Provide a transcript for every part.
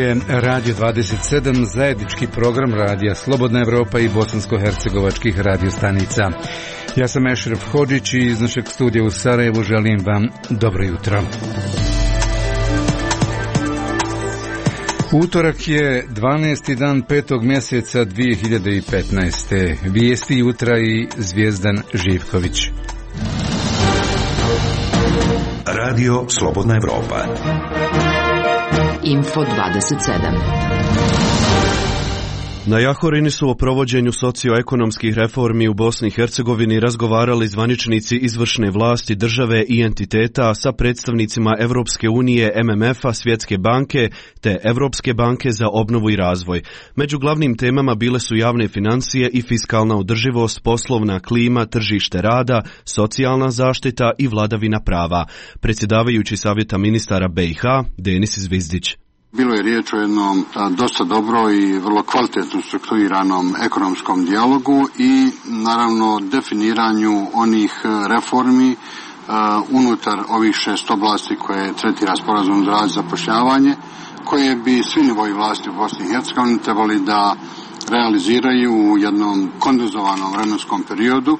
je Radio 27, zajednički program radija Slobodna Evropa i bosansko-hercegovačkih radiostanica. Ja sam Ešref Hodžić i iz našeg studija u Sarajevu želim vam dobro jutro. Utorak je 12. dan 5. mjeseca 2015. Vijesti jutra i Zvijezdan Živković. Radio Slobodna Evropa. Info 27. Na Jahorini su o provođenju socioekonomskih reformi u Bosni i Hercegovini razgovarali zvaničnici izvršne vlasti države i entiteta sa predstavnicima Evropske unije, MMF-a, Svjetske banke te Evropske banke za obnovu i razvoj. Među glavnim temama bile su javne financije i fiskalna održivost, poslovna klima, tržište rada, socijalna zaštita i vladavina prava. Predsjedavajući Savjeta ministara BiH, Denis Zvizdić. Bilo je riječ o jednom dosta dobro i vrlo kvalitetno strukturiranom ekonomskom dijalogu i naravno definiranju onih reformi unutar ovih 6 oblasti koje tretira sporazum za rad i zapošljavanje, koje bi svi nivoji vlasti u Bosni i Hercegovini trebali da realiziraju u jednom konduzovanom vremenskom periodu.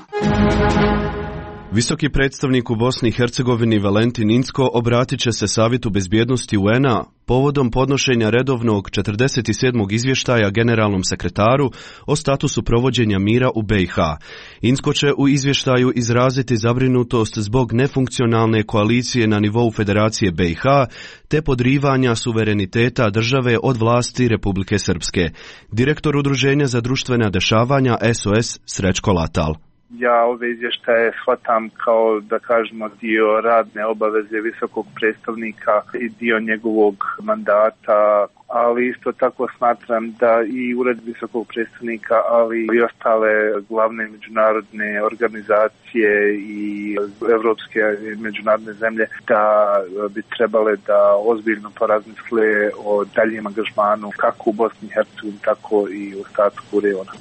Visoki predstavnik u Bosni i Hercegovini Valentin Incko obratit će se Savjetu bezbjednosti UN-a povodom podnošenja redovnog 47. izvještaja generalnom sekretaru o statusu provođenja mira u BiH. Incko će u izvještaju izraziti zabrinutost zbog nefunkcionalne koalicije na nivou Federacije BiH te podrivanja suvereniteta države od vlasti Republike Srpske. Direktor Udruženja za društvena dešavanja SOS Srećko Latal. Ja ove izvještaje shvatam kao, da kažemo, dio radne obaveze visokog predstavnika i dio njegovog mandata, ali isto tako smatram da i ured visokog predstavnika, ali i ostale glavne međunarodne organizacije i evropske međunarodne zemlje da bi trebale da ozbiljno porazmisle o daljem angažmanu kako u Bosni i Hercegovini, tako i u ostatku regiona.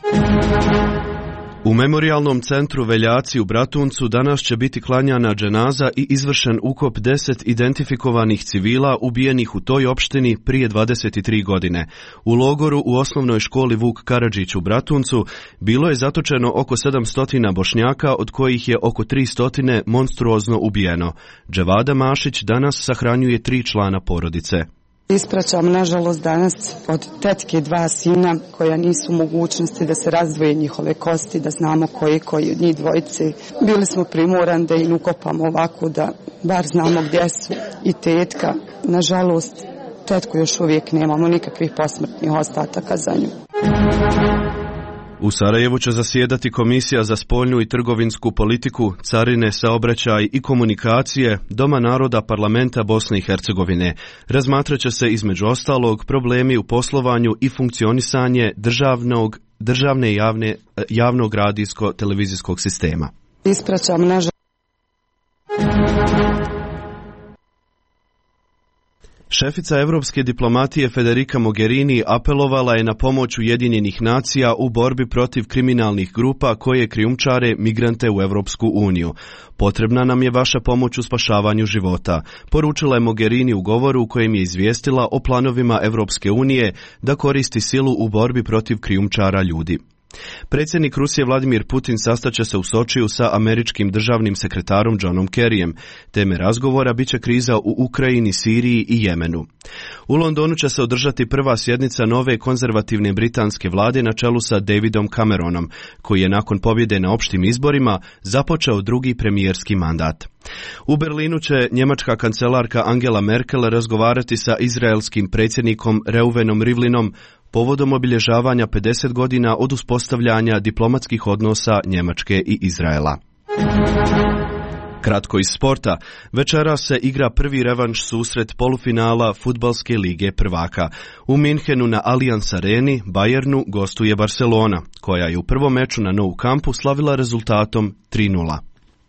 U Memorijalnom centru Veljaci u Bratuncu danas će biti klanjana dženaza i izvršen ukop 10 identifikovanih civila ubijenih u toj opštini prije 23 godine. U logoru u osnovnoj školi Vuk Karadžić u Bratuncu bilo je zatočeno oko 700 Bošnjaka, od kojih je oko 300 monstruozno ubijeno. Dževada Mašić danas sahranjuje 3 člana porodice. Ispraćam, nažalost, danas od tetke 2 sina koja nisu u mogućnosti da se razdvoje njihove kosti, da znamo koji od njih dvojice. Bili smo primorani da im ukopamo ovako da bar znamo gdje su. I tetka, nažalost, tetku još uvijek nemamo nikakvih posmrtnih ostataka za nju. U Sarajevu će zasjedati Komisija za spoljnu i trgovinsku politiku, carine, saobraćaj i komunikacije Doma naroda Parlamenta Bosne i Hercegovine. Razmatrat će se između ostalog problemi u poslovanju i funkcionisanje javnog radijsko-televizijskog sistema. Ispraćam, nažalost. Šefica evropske diplomatije Federica Mogherini apelovala je na pomoć Ujedinjenih nacija u borbi protiv kriminalnih grupa koje krijumčare migrante u Evropsku uniju. Potrebna nam je vaša pomoć u spašavanju života, poručila je Mogherini u govoru u kojem je izvijestila o planovima Evropske unije da koristi silu u borbi protiv krijumčara ljudi. Predsjednik Rusije Vladimir Putin sastaće se u Sočiju sa američkim državnim sekretarom Johnom Kerryjem. Teme razgovora biće kriza u Ukrajini, Siriji i Jemenu. U Londonu će se održati prva sjednica nove konzervativne britanske vlade na čelu sa Davidom Cameronom, koji je nakon pobjede na opštim izborima započeo drugi premijerski mandat. U Berlinu će njemačka kancelarka Angela Merkel razgovarati sa izraelskim predsjednikom Reuvenom Rivlinom povodom obilježavanja 50 godina od uspostavljanja diplomatskih odnosa Njemačke i Izraela. Kratko iz sporta. Večeras se igra prvi revanš susret polufinala Fudbalske lige prvaka. U Minhenu na Allianz Areni Bayernu gostuje Barcelona, koja je u prvom meču na Nou Campu slavila rezultatom 3:0.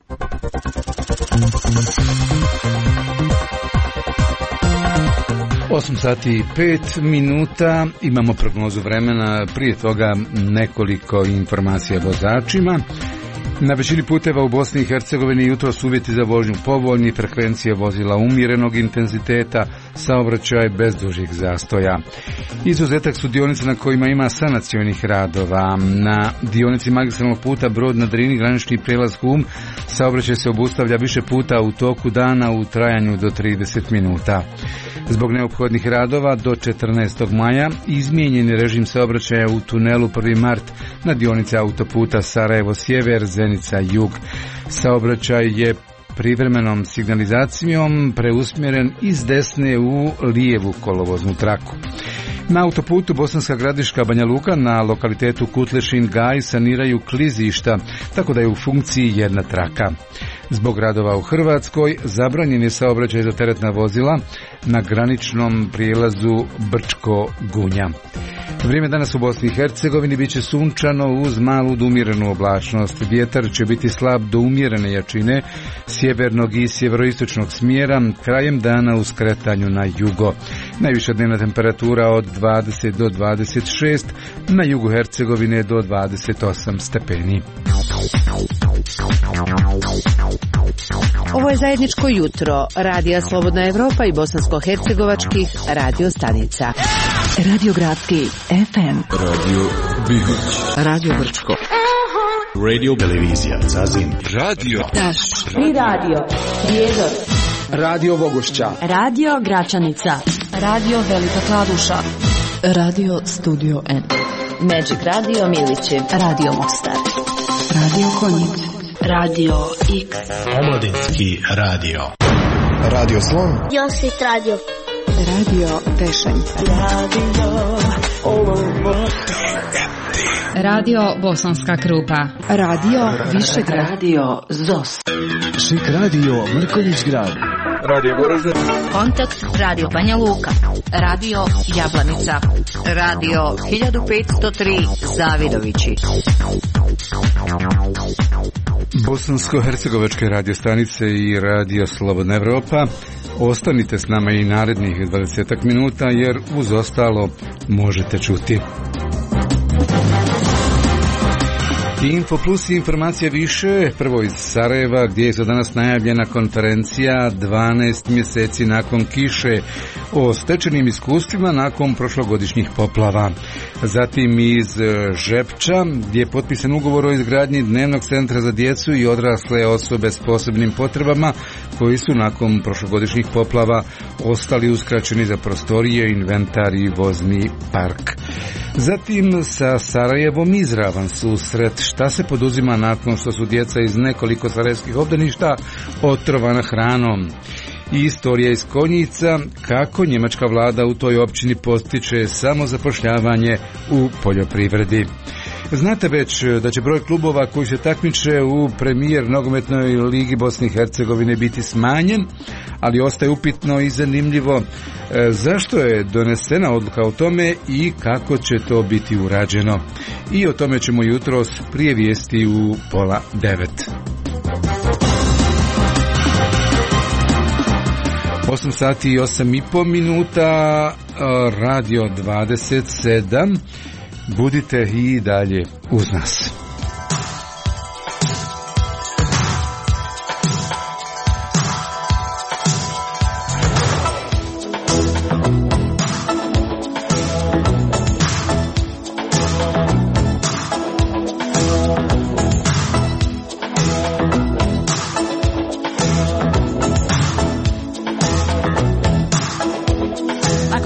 8 sati i 5 minuta, imamo prognozu vremena, prije toga nekoliko informacija vozačima. Na većini puteva u Bosni i Hercegovini jutros uvjeti za vožnju povoljni, frekvencije vozila umjerenog intenziteta, saobraćaj bez dužih zastoja. Izuzetak su dionice na kojima ima sanacionih radova. Na dionici magistralnog puta Brod na Drini, granični prijelaz Hum, saobraćaj se obustavlja više puta u toku dana u trajanju do 30 minuta. Zbog neophodnih radova do 14. maja izmijenjen je režim saobraćaja u tunelu 1. mart na dionici autoputa Sarajevo-Sjever, Zenica-Jug. Saobraćaj je privremenom signalizacijom preusmjeren iz desne u lijevu kolovoznu traku. Na autoputu Bosanska Gradiška Banja Luka na lokalitetu Kutlešin Gaj saniraju klizišta, tako da je u funkciji jedna traka. Zbog radova u Hrvatskoj zabranjen je saobraćaj za teretna vozila na graničnom prijelazu Brčko-Gunja. Vrijeme danas u Bosni i Hercegovini bit će sunčano uz malu do umjerenu oblačnost. Vjetar će biti slab do umjerene jačine, sjevernog i sjeveroistočnog smjera, krajem dana u skretanju na jugo. Najviša dnevna temperatura od 20 do 26, na jugu Hercegovine do 28 stepeni. Ovo je zajedničko jutro Radija Slobodna Evropa i bosansko-hercegovačkih radio stanica. Radio Gradski FM, Radio Bihać, Radio Brčko, Radio Televizija Zazin, Radio Taš, Tri radio, Prijedor, Radio Vogošća, Radio Gračanica, Radio Velika Kladuša, Radio Studio N, Magic Radio Milići, Radio Mostar, Radio Konjic, Radio X, Omladinski radio, Radio Slon, Josit Radio, Radio Pešanica, Radio Bosanska Krupa, Radio Višegrad, Radio Zos, Šik Radio Mrkonjić Grad, Radio Goražde, Kontakt Radio Banja Luka, Radio Jablanica, Radio 1503 Zavidovići. Bosansko-hercegovačke radio stanice i Radio Slobodna Evropa. Ostanite s nama i narednih 20 minuta jer uz ostalo možete čuti. Info plus i informacija više, prvo iz Sarajeva gdje je za danas najavljena konferencija 12 mjeseci nakon kiše o stečenim iskustvima nakon prošlogodišnjih poplava. Zatim iz Žepča gdje je potpisan ugovor o izgradnji dnevnog centra za djecu i odrasle osobe s posebnim potrebama koji su nakon prošlogodišnjih poplava ostali uskraćeni za prostorije, inventar i vozni park. Zatim sa Sarajevom izravan susret. Šta se poduzima nakon što su djeca iz nekoliko sarajevskih obdaništa otrovana hranom? I istorija iz Konjica, kako njemačka vlada u toj općini postiče samozapošljavanje u poljoprivredi. Znate već da će broj klubova koji se takmiče u premijer nogometnoj ligi Bosne i Hercegovine biti smanjen, ali ostaje upitno i zanimljivo zašto je donesena odluka o tome i kako će to biti urađeno. I o tome ćemo jutros prije vijesti u 8:30. 8 sati i 8,5 minuta, Radio 27. Budite i dalje uz nas.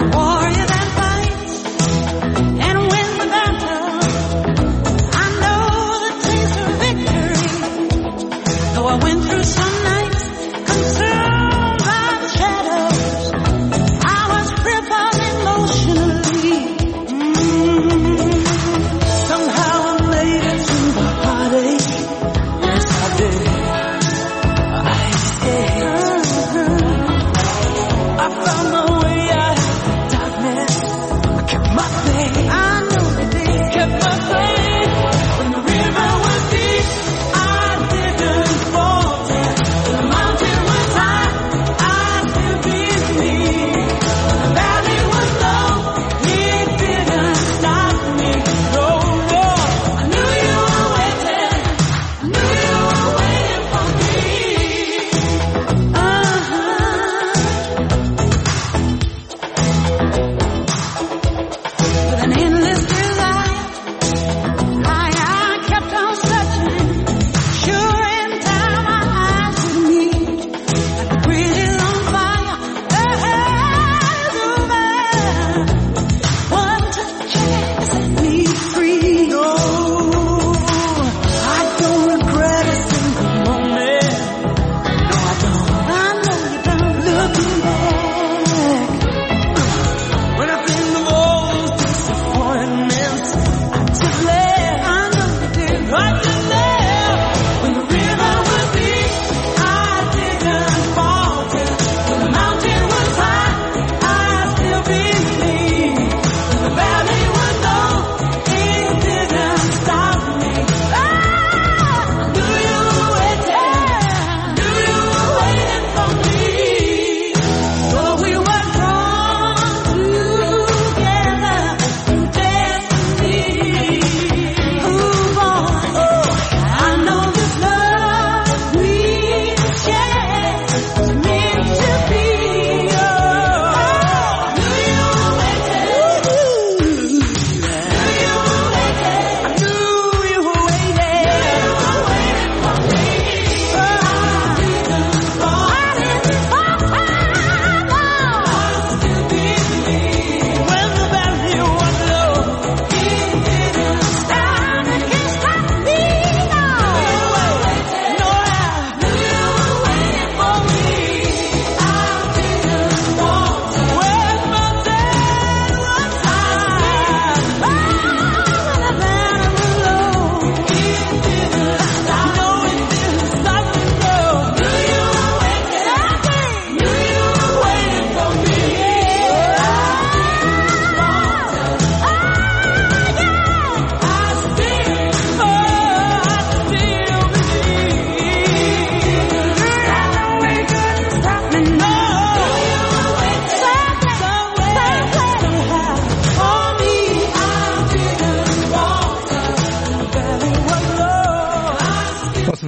I know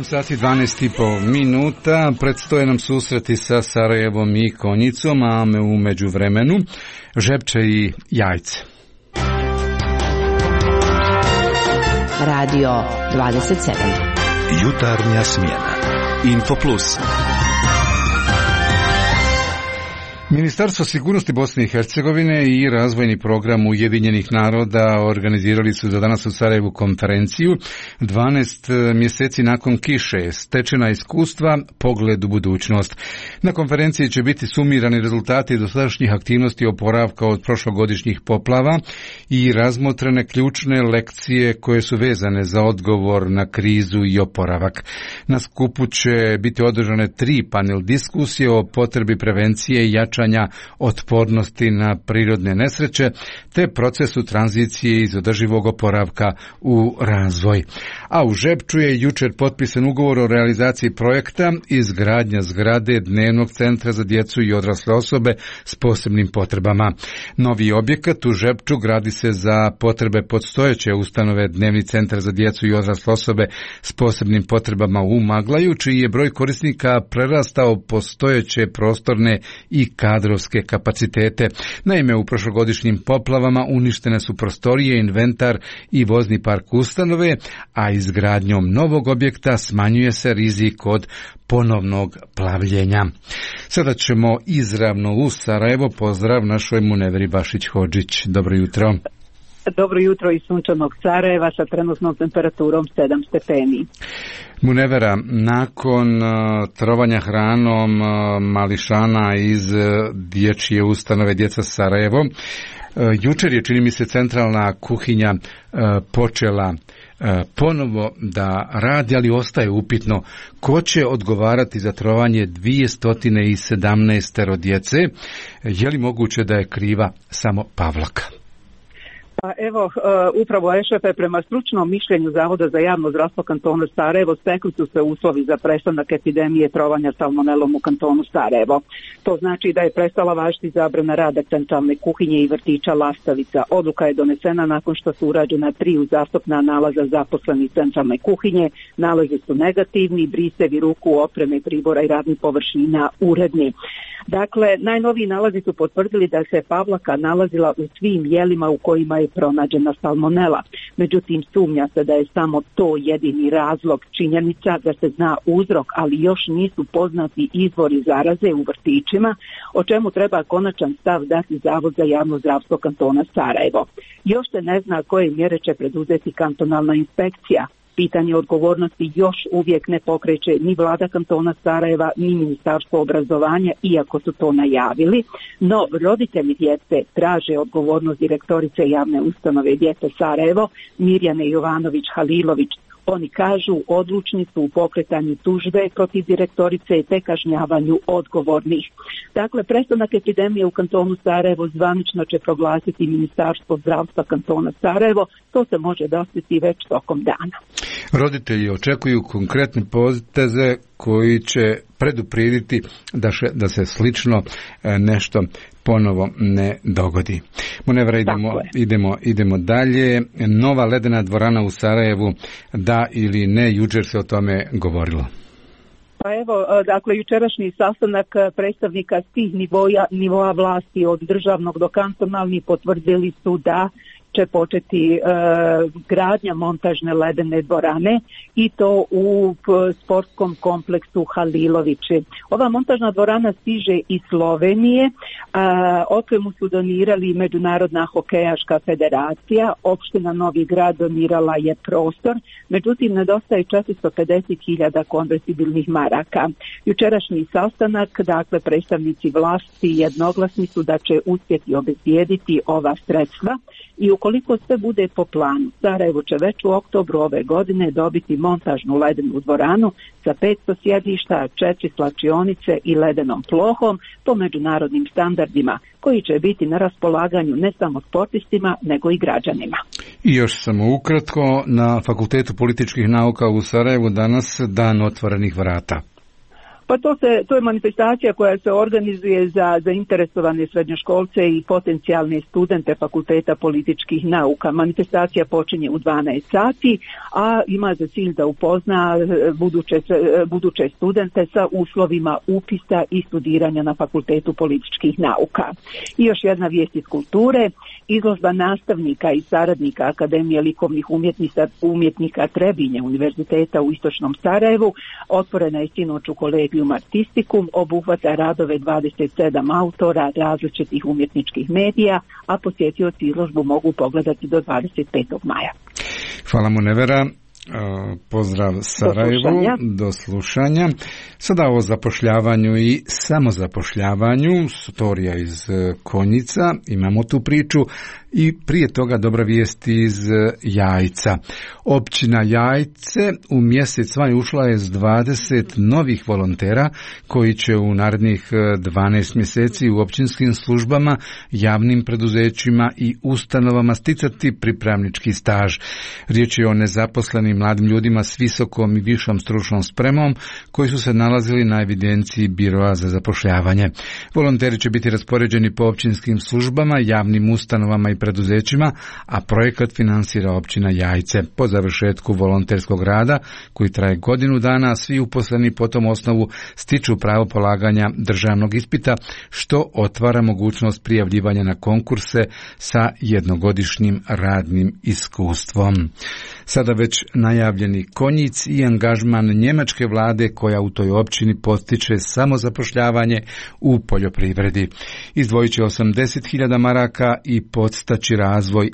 sati 12,5 minuta, predstoje nam susreti sa Sarajevom i Konjicom, a u međuvremenu Žepče i Jajce. Radio 27. Jutarnja smjena. Infoplus. Ministarstvo sigurnosti Bosne i Hercegovine i razvojni program Ujedinjenih naroda organizirali su za danas u Sarajevu konferenciju 12 mjeseci nakon kiše, stečena iskustva, pogled u budućnost. Na konferenciji će biti sumirani rezultati dosadašnjih aktivnosti oporavka od prošlogodišnjih poplava i razmotrene ključne lekcije koje su vezane za odgovor na krizu i oporavak. Na skupu će biti održane 3 panel diskusije o potrebi prevencije i jačanja otpornosti na prirodne nesreće te procesu tranzicije iz održivog oporavka u razvoj. A u Žepču je jučer potpisan ugovor o realizaciji projekta izgradnja zgrade dnevnog centra za djecu i odrasle osobe s posebnim potrebama. Novi objekat u Žepču gradi se za potrebe postojeće ustanove dnevni centar za djecu i odrasle osobe s posebnim potrebama u Maglaju, čiji je broj korisnika prerastao postojeće prostorne i kadrovske kapacitete. Naime, u prošlogodišnjim poplavama uništene su prostorije, inventar i vozni park ustanove, a izgradnjom novog objekta smanjuje se rizik od ponovnog plavljenja. Sada ćemo izravno u Sarajevo. Pozdrav našoj Muneveri Bašić-Hodžić. Dobro jutro. Dobro jutro iz sunčanog Sarajeva sa trenutnom temperaturom 7 stepeni. Munevera, nakon trovanja hranom mališana iz dječje ustanove Djeca Sarajevo, jučer je, čini mi se, centralna kuhinja počela ponovo da radi, ali ostaje upitno ko će odgovarati za trovanje 217 djece. Je li moguće da je kriva samo Pavlaka? Pa evo, upravo EŠEP prema stručnom mišljenju Zavoda za javno zdravstvo kantona Sarajevo stekli su se uslovi za prestanak epidemije trovanja salmonelom u kantonu Sarajevo. To znači da je prestala važiti zabrana rada centralne kuhinje i vrtića Lastavica. Odluka je donesena nakon što su urađena 3 uzastopna nalaza zaposlenih centralne kuhinje. Nalazi su negativni, brisevi ruku, opreme, pribora i radnih površina uredni. Dakle, najnoviji nalazi su potvrdili da se Pavlaka nalazila u svim jelima u kojima je pronađena salmonela. Međutim, sumnja se da je samo to jedini razlog. Činjenica da se zna uzrok, ali još nisu poznati izvori zaraze u vrtićima, o čemu treba konačan stav dati Zavod za javno zdravstvo kantona Sarajevo. Još se ne zna koje mjere će preduzeti kantonalna inspekcija. Pitanje odgovornosti još uvijek ne pokreće ni vlada kantona Sarajeva, ni Ministarstvo obrazovanja, iako su to najavili, no roditelji djece traže odgovornost direktorice javne ustanove Djeca Sarajevo, Mirjane Jovanović-Halilović. Oni kažu odlučni su u pokretanju tužbe protiv direktorice te kažnjavanju odgovornih. Dakle, prestanak epidemije u kantonu Sarajevo zvanično će proglasiti Ministarstvo zdravstva kantona Sarajevo. To se može dostiti već tokom dana. Roditelji očekuju konkretne poteze koji će preduprediti da se slično nešto ponovo ne dogodi. Munevra, idemo dalje. Nova ledena dvorana u Sarajevu, da ili ne, jučer se o tome govorilo. Pa evo, dakle, jučerašnji sastanak predstavnika svih nivoa vlasti od državnog do kantonalnih potvrdili su da će početi gradnja montažne ledene dvorane i to u sportskom kompleksu Halilovići. Ova montažna dvorana stiže iz Slovenije, opremu su donirali Međunarodna hokejaška federacija, opština Novi Grad donirala je prostor, međutim nedostaje 450.000 konvertibilnih maraka. Jučerašnji sastanak, dakle, predstavnici vlasti jednoglasni su da će uspjeti obezbijediti ova sredstva i ukoliko sve bude po planu, Sarajevo će već u oktobru ove godine dobiti montažnu ledenu dvoranu sa 500 sjedišta, 4 slačionice i ledenom plohom po međunarodnim standardima, koji će biti na raspolaganju ne samo sportistima, nego i građanima. I još samo ukratko, na Fakultetu političkih nauka u Sarajevu danas dan otvorenih vrata. Pa to je manifestacija koja se organizuje za zainteresovane srednjoškolce i potencijalne studente Fakulteta političkih nauka. Manifestacija počinje u 12 sati, a ima za cilj da upozna buduće studente sa uslovima upisa i studiranja na Fakultetu političkih nauka. I još jedna vijest iz kulture. Izložba nastavnika i saradnika Akademije likovnih umjetnika Trebinje Univerziteta u Istočnom Sarajevu otvorena je sinoć u Collegium Artisticum, obuhvata radove 27 autora različitih umjetničkih medija, a posjetioci izložbu mogu pogledati do 25. maja. Hvala mu Nevera. Pozdrav Sarajevu, do slušanja. Sada o zapošljavanju i samozapošljavanju, storija iz Konjica, imamo tu priču i prije toga dobra vijest iz Jajca. Općina Jajce u mjesec maj ušla je s 20 novih volontera koji će u narednih 12 mjeseci u općinskim službama, javnim preduzećima i ustanovama sticati pripravnički staž. Riječ je o nezaposlenim mladim ljudima s visokom i višom stručnom spremom koji su se nalazili na evidenciji Biroa za zapošljavanje. Volonteri će biti raspoređeni po općinskim službama, javnim ustanovama i preduzećima, a projekat finansira općina Jajce. Po završetku volonterskog rada, koji traje godinu dana, svi uposleni po tom osnovu stiču pravo polaganja državnog ispita, što otvara mogućnost prijavljivanja na konkurse sa jednogodišnjim radnim iskustvom. Sada već najavljeni Konjic i angažman njemačke vlade koja u toj općini potiče samozapošljavanje u poljoprivredi. Izdvojit će 80.000 maraka i podstaći razvoj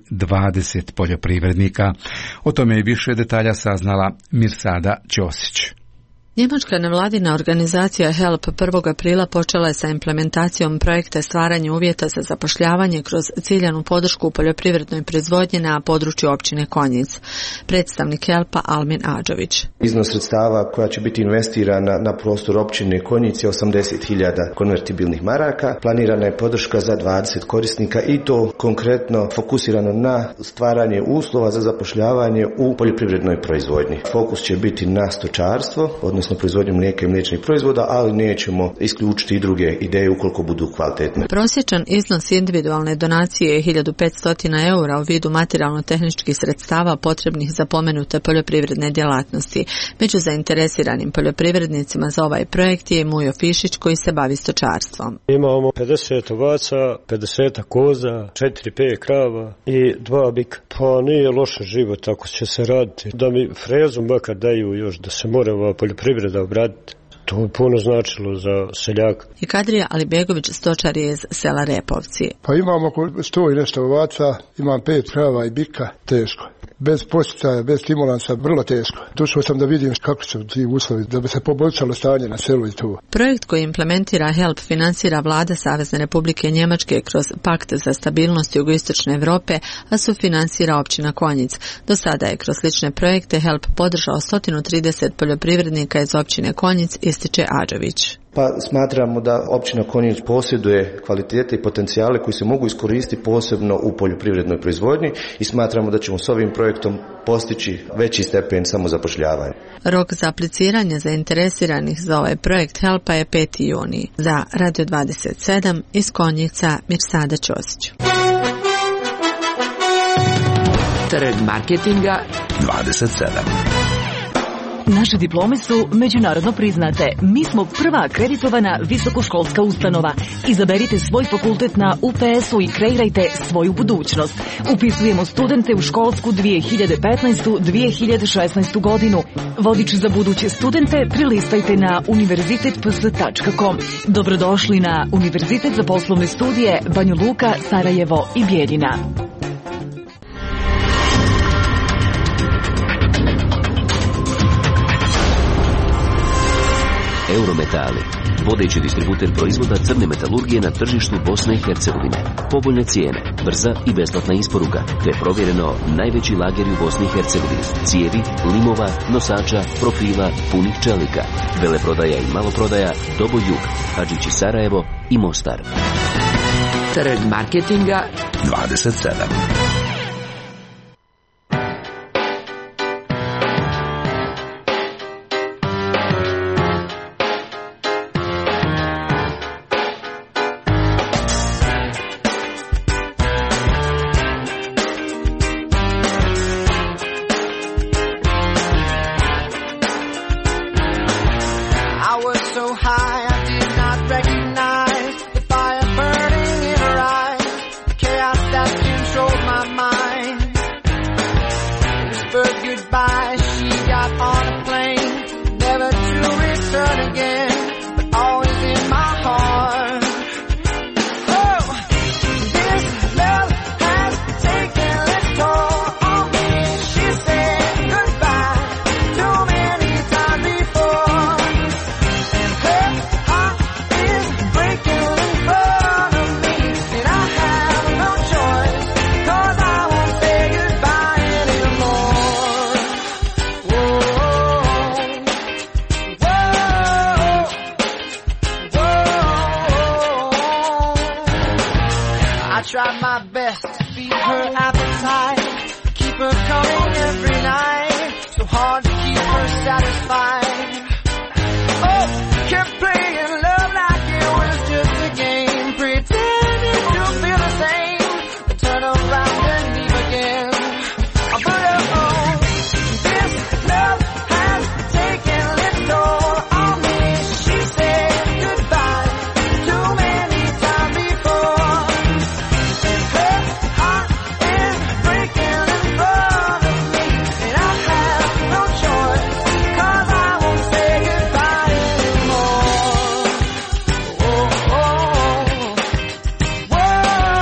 20 poljoprivrednika. O tome je više detalja saznala Mirsada Ćosić. Njemačka nevladina organizacija HELP 1. aprila počela je sa implementacijom projekta stvaranja uvjeta za zapošljavanje kroz ciljanu podršku u poljoprivrednoj proizvodnji na području općine Konjic. Predstavnik HELP-a Almin Adžović. Iznos sredstava koja će biti investirana na prostor općine Konjic je 80.000 konvertibilnih maraka. Planirana je podrška za 20 korisnika i to konkretno fokusirano na stvaranje uslova za zapošljavanje u poljoprivrednoj proizvodnji. Fokus će biti na stočarstvo, odnosno proizvodnju mlijeka i mliječnih proizvoda, ali nećemo isključiti i druge ideje ukoliko budu kvalitetne. Prosječan iznos individualne donacije je 1.500 eura u vidu materijalno-tehničkih sredstava potrebnih za pomenute poljoprivredne djelatnosti. Među zainteresiranim poljoprivrednicima za ovaj projekt je Mujo Fišić koji se bavi stočarstvom. Imamo 50 ovaca, 50 koza, 4-5 krava i 2 bika. Pa nije loš život ako će se raditi. Da mi frezu makar daju još da se mora ova poljoprivreda obraditi. To je puno značilo za seljaka. I Kadrija Alibegović, stočar je iz sela Repovci. Pa imamo oko 100 i nešto ovaca, imam 5 krava i bika, teško. Bez poticaja, bez stimulansa, vrlo teško. Došao sam da vidim kako su ti uslovi, da bi se poboljšalo stanje na selu i to. Projekt koji implementira HELP finansira vlada Savezne Republike Njemačke kroz Pakt za stabilnost jugoistočne Europe, a sufinansira općina Konjic. Do sada je kroz slične projekte HELP podržao 130 poljoprivrednika iz općine Konjic, ističe Adžović. Pa smatramo da općina Konjic posjeduje kvalitete i potencijale koji se mogu iskoristiti posebno u poljoprivrednoj proizvodnji i smatramo da ćemo s ovim projektom postići veći stepen samozapošljavanja. Rok za apliciranje zainteresiranih za ovaj projekt HELP-a je 5. juni. Za Radio 27 iz Konjica Mirsada Ćosić. Trg marketinga 27. Naše diplome su međunarodno priznate. Mi smo prva akreditovana visokoškolska ustanova. Izaberite svoj fakultet na UPS-u i kreirajte svoju budućnost. Upisujemo studente u školsku 2015-2016 godinu. Vodič za buduće studente prilistajte na univerzitetps.com. Dobrodošli na Univerzitet za poslovne studije Banja Luka, Sarajevo i Bijeljina. Eurometali, vodeći distributer proizvoda crne metalurgije na tržištu Bosne i Hercegovine. Povoljne cijene, brza i besplatna isporuka, te provjereno najveći lager u Bosni i Hercegovini. Cijevi, limova, nosača, profila, punih čelika. Veleprodaja i maloprodaja, Doboj Jug, Hadžići Sarajevo i Mostar. Trg marketinga 27. my best to feed her appetite, keep her coming every night, so hard to keep her satisfied. Oh, kept playing love like it was just a game, pretending to feel the same, then turn around and leave again. But oh, this love has taken its toll on me. She said goodbye too many times before, and her heart is breaking in front of me, and I have no choice, 'cause I won't say goodbye anymore. Oh, oh, whoa,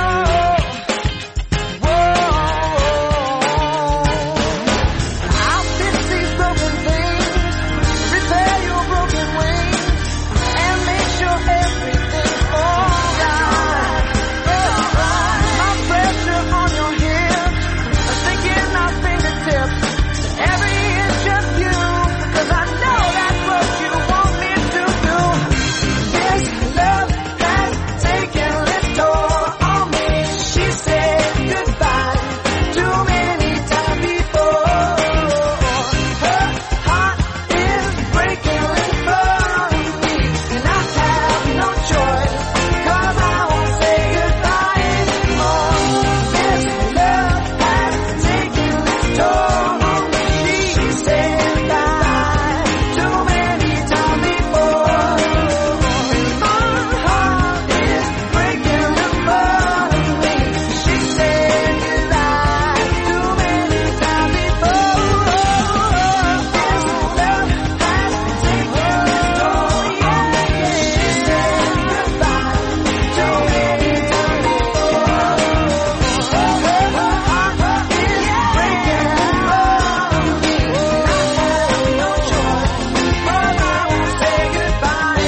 I'll fix these broken things, repair your broken wings, and make sure everything's alright. My pressure on your hips, sinking our fingertips, every inch of you, 'cause I know that's what you want me to do. This love has taken its toll on me. She said goodbye too many times before. Her heart is breaking in front of me, and I have no choice, 'cause I won't say goodbye anymore. This love has taken its toll on me. She said goodbye too many times before. My heart is breaking in front of me. She said goodbye too many times before. This love has taken its toll, yeah. She said goodbye too many times before. Her heart is breaking in front of me. I have no choice, 'cause I won't say goodbye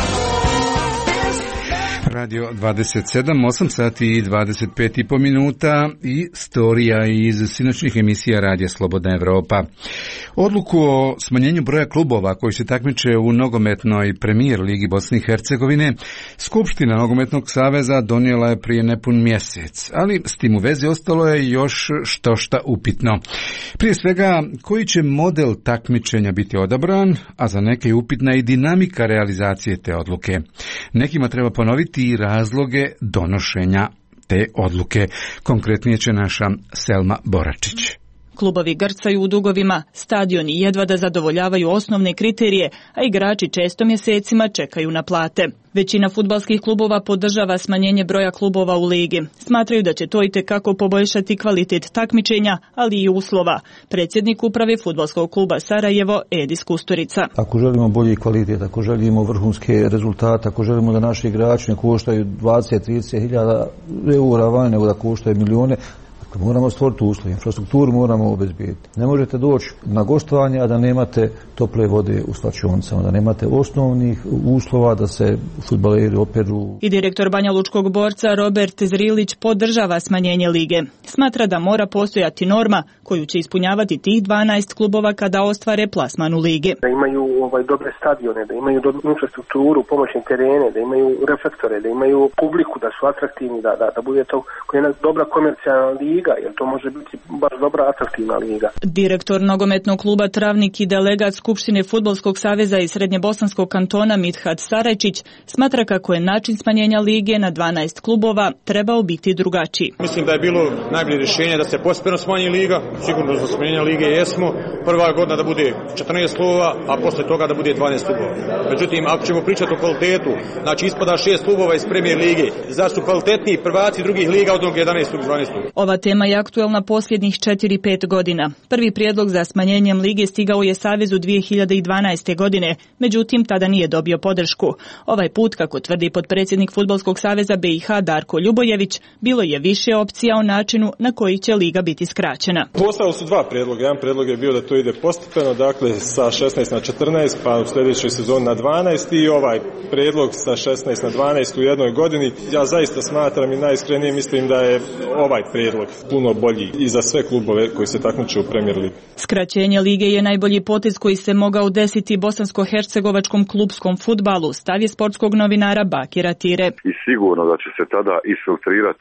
anymore. Radio 27, 8 sati i 25,5 minuta i storija iz sinoćnih emisija Radija Slobodna Evropa. Odluku o smanjenju broja klubova koji se takmiče u nogometnoj premijer ligi Bosne i Hercegovine Skupština Nogometnog saveza donijela je prije nepun mjesec, ali s tim u vezi ostalo je još štošta upitno. Prije svega, koji će model takmičenja biti odabran, a za neke je upitna i dinamika realizacije te odluke. Nekima treba ponoviti i razloge donošenja te odluke. Konkretnije će naša Selma Boračić. Klubovi grcaju u dugovima, stadioni jedva da zadovoljavaju osnovne kriterije, a igrači često mjesecima čekaju na plate. Većina fudbalskih klubova podržava smanjenje broja klubova u ligi. Smatraju da će to itekako poboljšati kvalitet takmičenja, ali i uslova. Predsjednik uprave fudbalskog kluba Sarajevo, Edis Kusturica. Ako želimo bolji kvalitet, ako želimo vrhunske rezultate, ako želimo da naši igrači ne koštaju 20-30 hiljada eura van, nego da koštaju milijune, moramo stvoriti uslove, infrastrukturu moramo obezbijediti. Ne možete doći na gostovanje, a da nemate tople vode u slačionicama, da nemate osnovnih uslova da se fudbaleri operu. I direktor Banja Lučkog borca Robert Zrilić podržava smanjenje lige. Smatra da mora postojati norma koju će ispunjavati tih 12 klubova kada ostvare plasman u lige. Da imaju dobre stadione, da imaju dobru infrastrukturu, pomoćne terene, da imaju reflektore, da imaju publiku, da su atraktivni, da bude to jedna dobra komercijalna liga, jer to može biti baš dobra atraktivna liga. Direktor nogometnog kluba Travnik i delegat Skupštine Fudbalskog saveza iz Srednjebosanskog kantona Mithat Sarajčić smatra kako je način smanjenja lige na 12 klubova trebao biti drugačiji. Mislim da je bilo najbolje rješenje da se postepeno smanji liga, sigurno za smanjenja lige jesmo. Prva godina da bude 14 klubova, a posle toga da bude 12 klubova. Međutim, ako ćemo pričati o kvalitetu, znači ispada 6 klubova iz premijer lige, zašto su kvalitetniji prvaci drugih liga od onog 11. i 12. Ova tema je aktuelna posljednjih 4-5 godina. Prvi prijedlog za smanjenjem lige stigao je Savezu 2012. godine, međutim tada nije dobio podršku. Ovaj put, kako tvrdi potpredsjednik Fudbalskog saveza BiH Darko Ljubojević, bilo je više opcija o načinu na koji će liga biti skraćena. Postojali su dva prijedloga. Jedan prijedlog je bio da to ide postepeno, dakle sa 16 na 14, pa u sljedećoj sezoni na 12 i ovaj prijedlog sa 16 na 12 u jednoj godini. Ja zaista smatram i najiskrenije mislim da je ovaj prijedlog puno bolji i za sve klubove koji se takmiče u Premier Ligi. Skraćenje lige je najbolji potez koji se mogao desiti bosansko-hercegovačkom klubskom fudbalu, stav je sportskog novinara Bakira Tire. I sigurno da će se tada isfiltrirati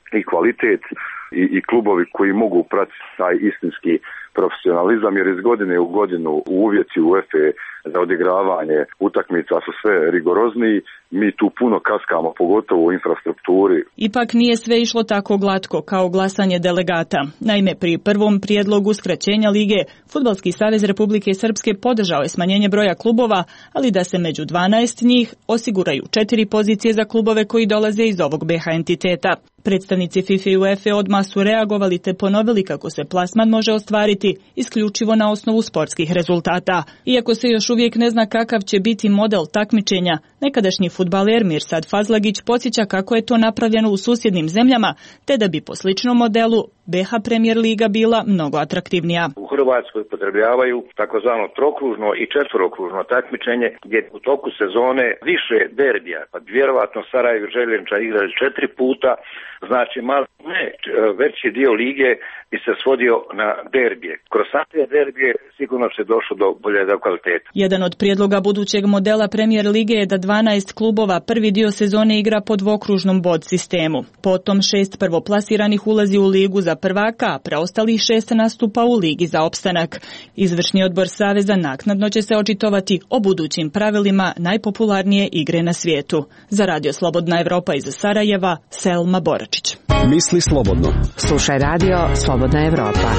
i kvalitet i klubovi koji mogu pratiti taj istinski profesionalizam, jer iz godine u godinu uvjeti UEFA za odigravanje utakmica su sve rigorozniji. Mi tu puno kaskamo, pogotovo u infrastrukturi. Ipak nije sve išlo tako glatko kao glasanje delegata. Naime, pri prvom prijedlogu skraćenja lige, Fudbalski savez Republike Srpske podržao je smanjenje broja klubova, ali da se među 12 njih osiguraju 4 pozicije za klubove koji dolaze iz ovog BH entiteta. Predstavnici FIFA i UEFA odmah su reagovali te ponovili kako se plasman može ostvariti isključivo na osnovu sportskih rezultata. Iako se još uvijek ne zna kakav će biti model takmičenja, nekadašnji fudbaler Mirsad Fazlagić podsjeća kako je to napravljeno u susjednim zemljama, te da bi po sličnom modelu BH Premier Liga bila mnogo atraktivnija. U Hrvatskoj upotrebljavaju takozvano trokružno i četverokružno takmičenje gdje u toku sezone više derbija, pa vjerovatno Sarajevo i Željezničar igrali 4 puta, znači veći dio lige bi se svodio na derbije. Kroz te derbije sigurno se došlo do bolje kvaliteta. Jedan od prijedloga budućeg modela Premier Lige je da 12 klubova prvi dio sezone igra po dvokružnom bod sistemu. Potom 6 prvoplasiranih ulazi u ligu za prvaka, a preostalih 6 nastupa u ligi za opstanak. Izvršni odbor Saveza naknadno će se očitovati o budućim pravilima najpopularnije igre na svijetu. Za Radio Slobodna Evropa iz Sarajeva, Selma Boračić. Misli slobodno. Slušaj Radio Slobodna Evropa.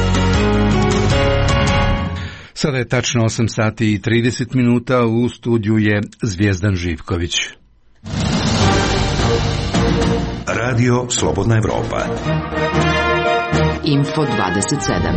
Sada je tačno 8 sati i 30 minuta, u studiju je Zvijezdan Živković. Radio Slobodna Evropa. Info 27.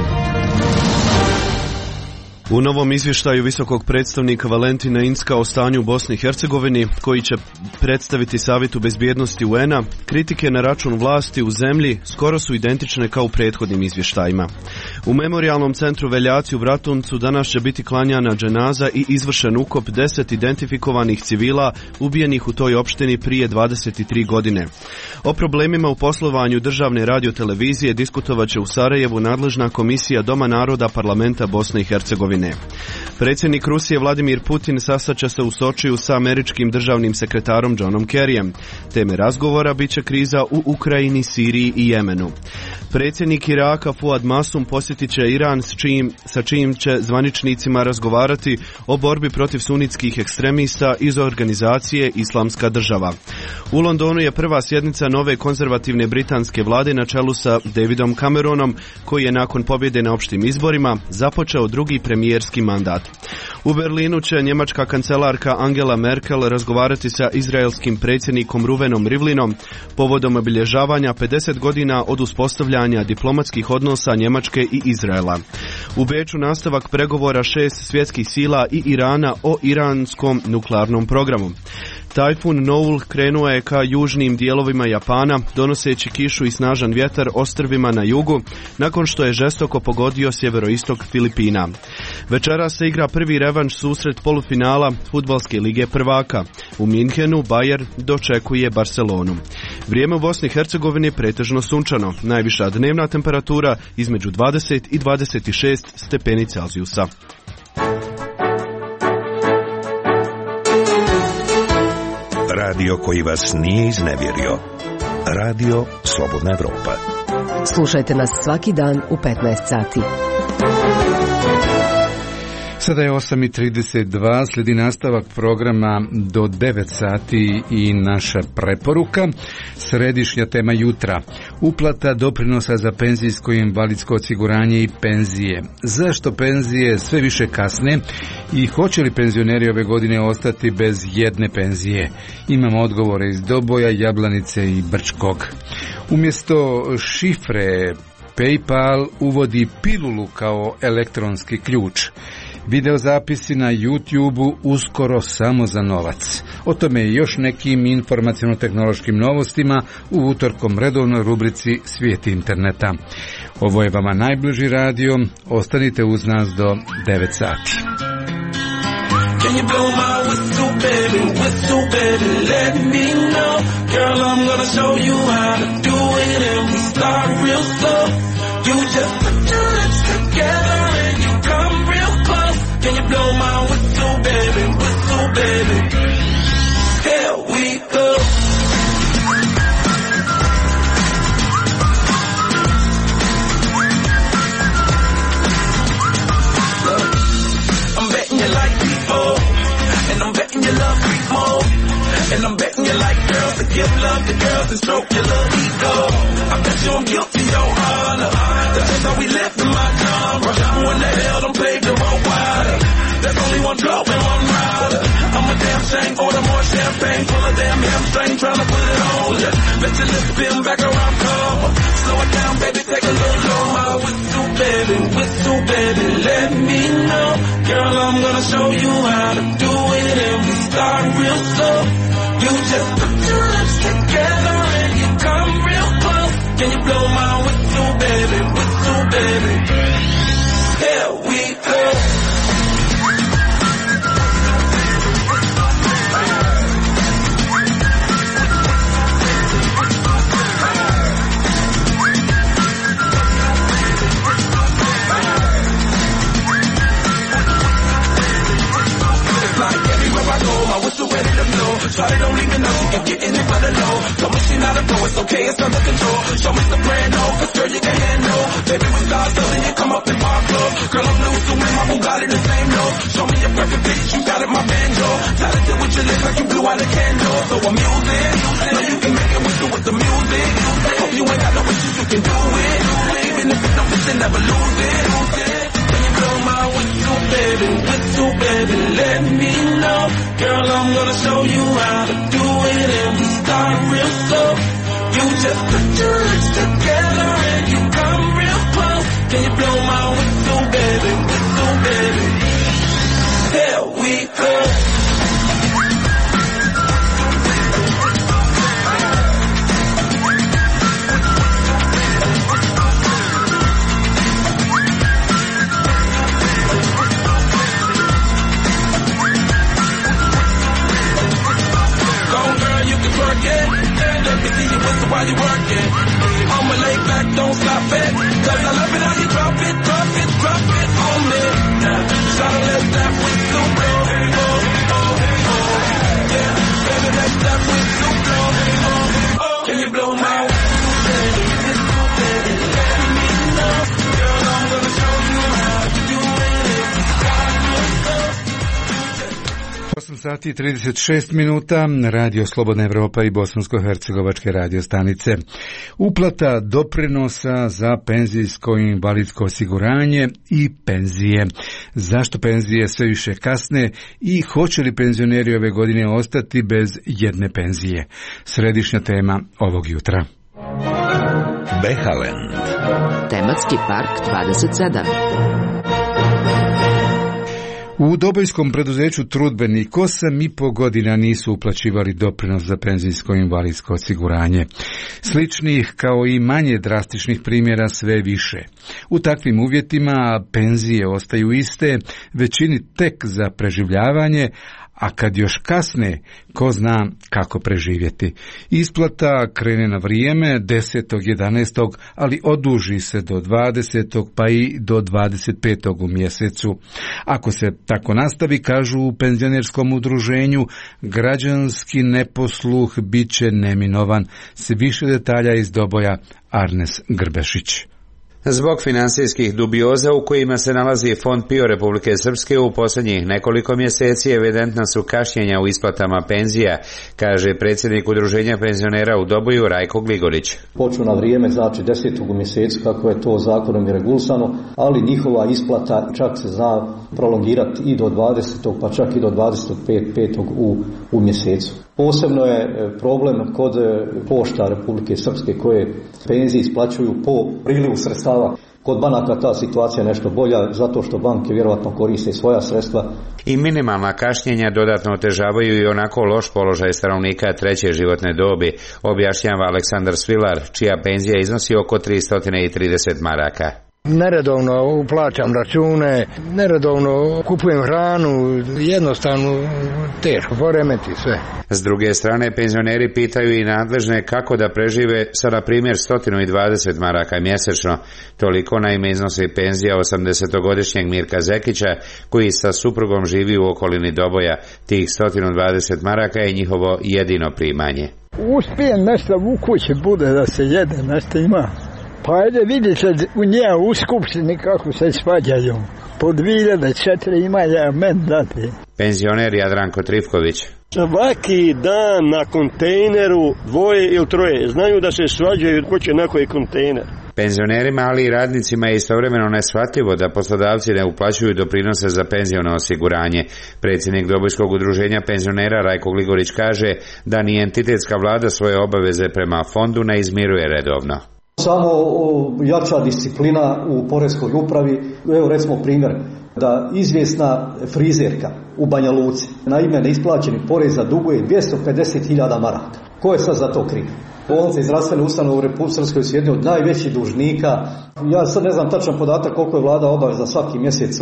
U novom izvještaju visokog predstavnika Valentina Inzka o stanju u Bosni i Hercegovini, koji će predstaviti Savjetu bezbjednosti UN-a, kritike na račun vlasti u zemlji skoro su identične kao u prethodnim izvještajima. U Memorijalnom centru Veljaci u Bratuncu danas će biti klanjana dženaza i izvršen ukop 10 identifikovanih civila ubijenih u toj opštini prije 23 godine. O problemima u poslovanju državne radiotelevizije diskutovat će u Sarajevu nadležna komisija Doma naroda Parlamenta Bosne i Hercegovine. Predsjednik Rusije Vladimir Putin sastaće se u Sočiju sa američkim državnim sekretarom Johnom Kerryjem. Teme razgovora bit će kriza u Ukrajini, Siriji i Jemenu. Predsjednik Iraka Fuad Masum posjetit će Iran sa čijim će zvaničnicima razgovarati o borbi protiv sunitskih ekstremista iz organizacije Islamska država. U Londonu je prva sjednica nove konzervativne britanske vlade na čelu sa Davidom Cameronom, koji je nakon pobjede na opštim izborima započeo drugi premijerski mandat. U Berlinu će njemačka kancelarka Angela Merkel razgovarati sa izraelskim predsjednikom Ruvenom Rivlinom povodom obilježavanja 50 godina od uspostavljanja diplomatskih odnosa Njemačke i Izraela. U Beču nastavak pregovora 6 svjetskih sila i Irana o iranskom nuklearnom programu. Tajfun Noul krenuo je ka južnim dijelovima Japana, donoseći kišu i snažan vjetar ostrvima na jugu, nakon što je žestoko pogodio sjeveroistok Filipina. Večera se igra prvi revanš susret polufinala Fudbalske lige prvaka. U Minhenu Bayern dočekuje Barcelonu. Vrijeme u Bosni i Hercegovini pretežno sunčano, najviša dnevna temperatura između 20 i 26 stepeni Celzijusa. Radio koji vas nije iznevjerio. Radio Slobodna Evropa. Slušajte nas svaki dan u 15 sati. Sada je 8:32, slijedi nastavak programa do 9 sati i naša preporuka. Središnja tema jutra. Uplata doprinosa za penzijsko i invalidsko osiguranje i penzije. Zašto penzije sve više kasne i hoće li penzioneri ove godine ostati bez jedne penzije? Imamo odgovore iz Doboja, Jablanice i Brčkog. Umjesto šifre PayPal uvodi pilulu kao elektronski ključ. Videozapisi na YouTube-u uskoro samo za novac. O tome i još nekim informaciono-tehnološkim novostima u utorkom redovnoj rubrici Svijet interneta. Ovo je vama najbliži radio, ostanite uz nas do 9 sati. Can you blow my whistle, baby, let me know. Girl, I'm gonna show you how to do it, and we start real slow. You just put your lips together and you come real close. Can you blow my whistle, baby, here we go. string trying to put it on ya. Bet your lips spin back around, come on. Slow it down, baby, take a little low. My whistle, baby, let me know. Girl, I'm gonna show you how to do it, and we start real slow. You just put your lips together and you come real close. Can you blow my whistle, baby, here we go. Shawty don't even know she can get in it for the low. Told me she not a pro, it's okay, it's under control. Show me soprano, cause girl you can handle. Baby we start something, you come up in my club. Girl I'm loose, so when my Bugatti the same note. Show me your perfect pitch, you got it my banjo. Talented with your lips like you blew out a candle. So I'm using, know you can make it with the music. Hope you ain't got no issues, you can do it. Even if it's no fish, you never lose it. When you blow my whistle, baby, let me know. Girl, I'm gonna show you how to do it, and we start real slow. You just put your lips together and you come real close. Can you blow my whistle, baby, here we go. While you working, I'ma lay back, don't stop it. Cause I love it how you drop it on me. Now, try to let that whistle blow. Yeah, baby, let that whistle blow. Can you blow my whistle, baby? Let me know. Girl, I'm gonna show you how to do it. 8 sati i 36 minuta, Radio Slobodna Evropa i Bosansko-hercegovačke radio stanice. Uplata doprinosa za penzijsko i invalidsko osiguranje i penzije. Zašto penzije sve više kasne i hoće li penzioneri ove godine ostati bez jedne penzije? Središnja tema ovog jutra. Behalend. Tematski park 27. U dobojskom preduzeću Trudbenik 8,5 godina nisu uplaćivali doprinos za penzijsko i invalidsko osiguranje. Sličnih kao i manje drastičnih primjera sve više. U takvim uvjetima penzije ostaju iste, većini tek za preživljavanje, a kad još kasne, ko zna kako preživjeti. Isplata krene na vrijeme 10.11., ali oduži se do 20. pa i do 25. u mjesecu. Ako se tako nastavi, kažu u penzionerskom udruženju, građanski neposluh bit će neminovan. Se više detalja iz Doboja, Arnes Grbešić. Zbog financijskih dubioza u kojima se nalazi Fond PIO Republike Srpske u posljednjih nekoliko mjeseci evidentna su kašnjenja u isplatama penzija, kaže predsjednik udruženja penzionera u Doboju Rajko Gligorić. Počnu na vrijeme, znači 10. u mjesecu kako je to zakonom i regulisano, ali njihova isplata čak se zna prolongirati i do 20. pa čak i do 25. u mjesecu. Posebno je problem kod pošta Republike Srpske koje penzije isplaćuju po prilivu sredstava. Kod banaka ta situacija je nešto bolja zato što banke vjerojatno koriste svoja sredstva. I minimalna kašnjenja dodatno otežavaju i onako loš položaj stanovnika treće životne dobi, objašnjava Aleksandar Svilar, čija penzija iznosi oko 330 maraka. Neredovno plaćam račune, neredovno kupujem hranu, jednostavno teško, poremeti sve. S druge strane, penzioneri pitaju i nadležne kako da prežive sa, na primjer, 120 maraka mjesečno. Toliko naime iznosi penzija 80-godišnjeg Mirka Zekića, koji sa suprugom živi u okolini Doboja. Tih 120 maraka je njihovo jedino primanje. Uspijem nešto u kući bude da se jede, nešto ima. Pa ajde vidite u nje u skupštini kako se svađaju. Po 2004 ima ja men dati. Penzioner Jadranko Trifković. Svaki dan na kontejneru 2 ili 3 znaju da se svađaju ko će na koji kontejner. Penzionerima, ali i radnicima je istovremeno neshvatljivo da poslodavci ne uplaćuju doprinose za penziono osiguranje. Predsjednik Dobojskog udruženja penzionera Rajko Gligorić kaže da ni entitetska vlada svoje obaveze prema fondu ne izmiruje redovno. Samo jača disciplina u poreskoj upravi. Evo recimo primjer da izvjesna frizerka u Banja Luci na ime neisplaćenih poreza duguje 250.000 maraka. Ko je sad za to kriv? Bolnice i zdravstvene ustanove u Republici Srpskoj su jedni od najvećih dužnika. Ja sad ne znam tačan podatak koliko je vlada obaveza svaki mjesec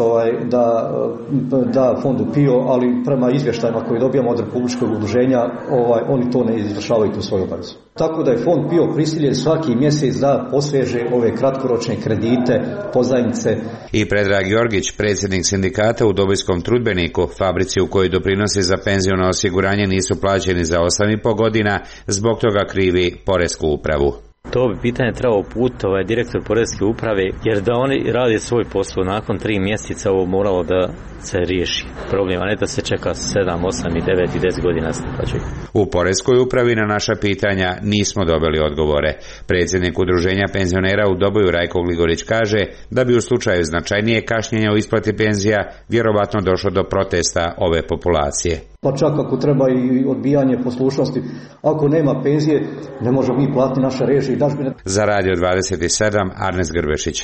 da fondu PIO, ali prema izvještajima koje dobijamo od Republičkog udruženja, oni to ne izvršavaju tu svoju obavezu. Tako da je fond PIO prisiljen svaki mjesec da posveže ove kratkoročne kredite, pozajmice. I Predrag Jorgić, predsjednik sindikata u Dobojskom trudbeniku, fabrici u kojoj doprinosi za penziono osiguranje nisu plaćeni za 8,5 godina, zbog toga krivi poresku upravu. To bi pitanje trebao uputiti direktor poreske uprave, jer da oni rade svoj posao nakon 3 mjeseca ovo moralo da se riješi problem, a ne da se čeka 7, 8, 9 i 10 godina se plaćaju. U poreskoj upravi na naša pitanja nismo dobili odgovore. Predsjednik udruženja penzionera u Doboju Rajko Gligorić kaže da bi u slučaju značajnije kašnjenja u isplati penzija vjerovatno došlo do protesta ove populacije. Pa čak ako treba i odbijanje poslušnosti, ako nema penzije, ne možemo mi platiti naše režije i dažbine. Za Radio 27, Arnes Grbešić.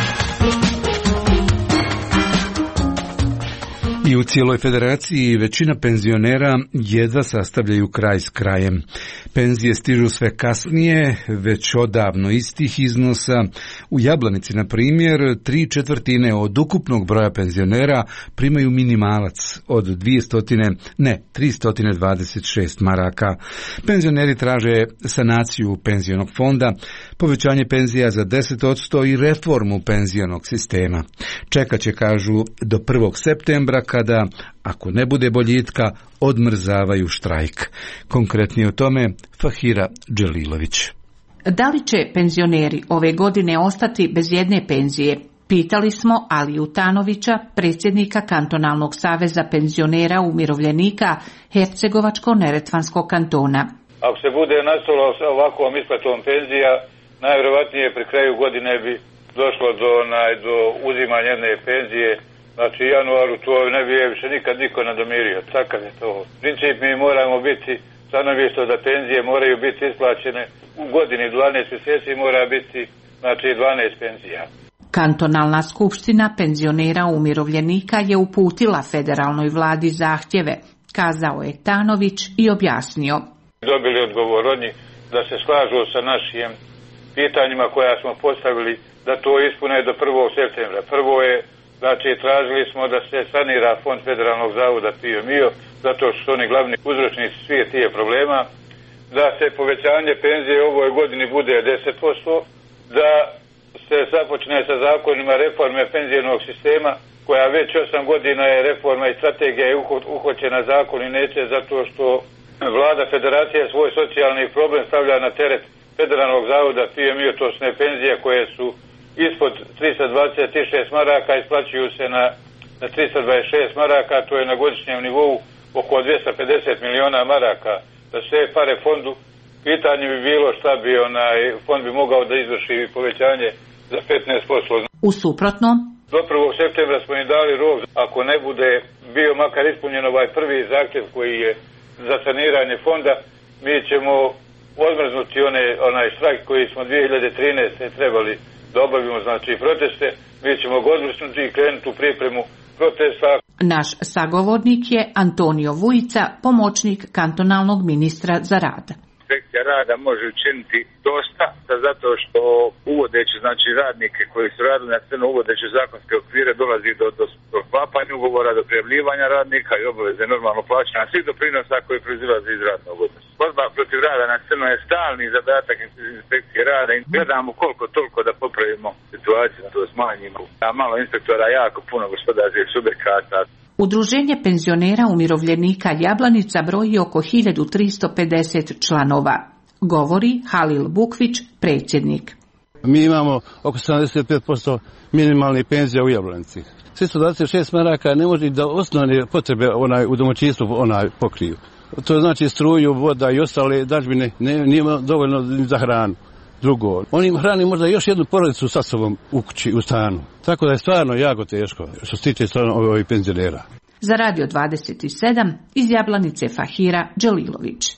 I u cijeloj federaciji većina penzionera jedva sastavljaju kraj s krajem. Penzije stižu sve kasnije, već odavno istih iznosa. U Jablanici, na primjer, 3/4 od ukupnog broja penzionera primaju minimalac od 326 maraka. Penzioneri traže sanaciju penzionog fonda, povećanje penzija za 10% i reformu penzionog sistema. Čekat će, kažu, do 1. septembra, kada, ako ne bude boljitka, odmrzavaju štrajk. Konkretnije o tome Fahira Dželilović. Da li će penzioneri ove godine ostati bez jedne penzije? Pitali smo Aliju Tanovića, predsjednika Kantonalnog saveza penzionera umirovljenika Hercegovačko-neretvanskog kantona. Ako se bude nastavilo sa ovakvom isplatom penzija, najvjerovatnije pri kraju godine bi došlo do uzimanja jedne penzije. Znači, u januaru to ne bi više nikad niko nadomirio. Takav je to. Princip, mi moramo biti stanovišto da penzije moraju biti isplaćene u godini 12 mjeseci, mora biti, znači, 12 penzija. Kantonalna skupština penzionera umirovljenika je uputila federalnoj vladi zahtjeve, kazao je Tanović i objasnio. Dobili odgovor od njih da se slažu sa našim pitanjima koja smo postavili, da to ispune do 1. septembra. Prvo je, znači, tražili smo da se sanira fond federalnog zavoda PIO, zato što su oni glavni uzročnici svih tih problema, da se povećanje penzije u ovoj godini bude 10%, da se započne sa zakonima reforme penzijnog sistema, koja već 8 godina je reforma i strategija je uhoćena zakon i neće, zato što vlada federacije svoj socijalni problem stavlja na teret federalnog zavoda PIO, to su ne penzije koje su ispod 326 maraka, isplaćuju se na 326 maraka, to je na godišnjem nivou oko 250 miliona maraka. Da sve pare fondu, pitanje bi bilo šta bi fond bi mogao da izvrši povećanje za 15%. U suprotnom, do 1. septembra smo im dali rok, ako ne bude bio makar ispunjen ovaj prvi zahtjev koji je za saniranje fonda, mi ćemo odmrznuti onaj štrajk koji smo 2013. trebali da obavimo, znači proteste, mi ćemo ga odmrznuti i krenuti u pripremu protesta. Naš sagovornik je Antonio Vujica, pomoćnik kantonalnog ministra za rad. Inspekcija rada može učiniti dosta, zato što uvodeći, znači, radnike koji su radili na crno, uvodeći zakonske okvire, dolazi do sklapanja ugovora, do prijavljivanja radnika i obaveze normalno plaćanja svih doprinosa koji proizilaze iz radnog odnosa. Borba protiv rada na crno je stalni zadatak inspekcije rada i gledamo koliko toliko da popravimo situaciju, da to smanjimo. A malo inspektora, jako puno gospodarskih subjekata. Udruženje penzionera umirovljenika Jablanica broji oko 1350 članova, govori Halil Bukvić, predsjednik. Mi imamo oko 75% minimalnih penzija u Jablanici. 326 maraka ne može da osnovne potrebe u domaćinstvu pokriju. To znači struju, voda i ostale dažbine, nije dovoljno za hranu. drugo. On im hrani možda još jednu porodicu sa sobom u kući, u stanu. Tako da je stvarno jako teško što se tiče stvarno ovih penzionera. Za Radio 27 iz Jablanice Fahira Đelilović.